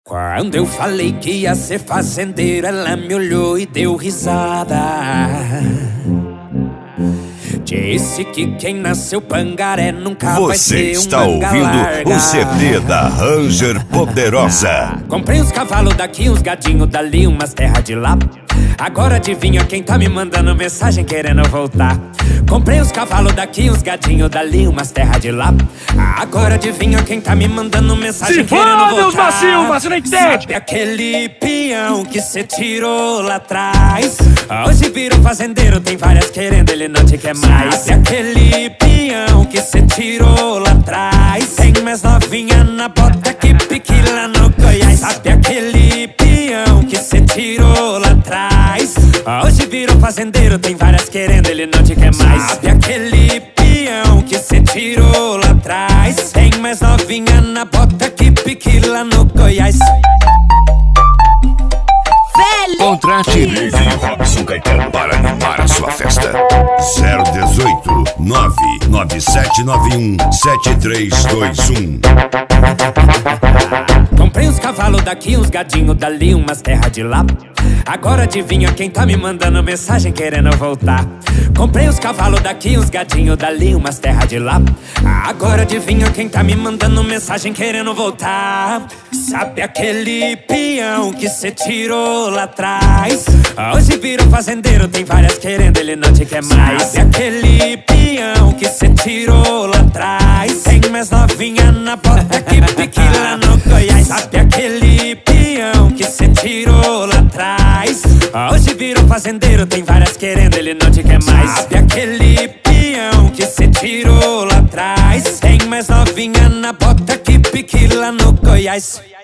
Quando eu falei que ia ser fazendeiro, ela me olhou e deu risada. Disse que quem nasceu pangaré nunca vai ser um manga larga. Você está ouvindo o CD da Ranger Poderosa. Comprei uns cavalos daqui, uns gadinhos dali, umas terras de lá. Agora adivinha quem tá me mandando mensagem querendo voltar. Comprei uns cavalos daqui, uns gadinhos dali, umas terras de lá. Agora adivinha quem tá me mandando mensagem querendo voltar. Se foda, macio, não entende. Sabe aquele peão que cê tirou lá atrás? Hoje virou fazendeiro, tem várias querendo, ele não te quer mais. Sabe aquele peão que cê tirou lá atrás? Tem mais novinha na bota que pique lá no Goiás. Sabe aquele peão que cê tirou lá atrás? Hoje virou fazendeiro, tem várias querendo, ele não te quer mais. Sabe aquele peão que cê tirou lá atrás? Tem mais novinha na bota que pique lá no Goiás. Contrate Robson Caetano para animar a sua festa. 018 99791 7321. Comprei uns cavalos daqui, uns gadinhos dali, umas terras de lá. Agora adivinha quem tá me mandando mensagem querendo voltar. Comprei uns cavalos daqui, uns gadinhos dali, umas terras de lá. Agora adivinha quem tá me mandando mensagem querendo voltar. Sabe aquele peão que cê tirou lá atrás? Hoje virou fazendeiro, tem várias querendo, ele não te quer mais. Sabe aquele peão que cê tirou lá atrás? Tem mais novinha na bota que pique lá no Goiás. Sabe aquele peão que cê tirou lá atrás? Hoje virou fazendeiro, tem várias querendo, ele não te quer mais. Sabe aquele peão que cê tirou lá atrás? Tem mais novinha na bota que pique lá no Goiás.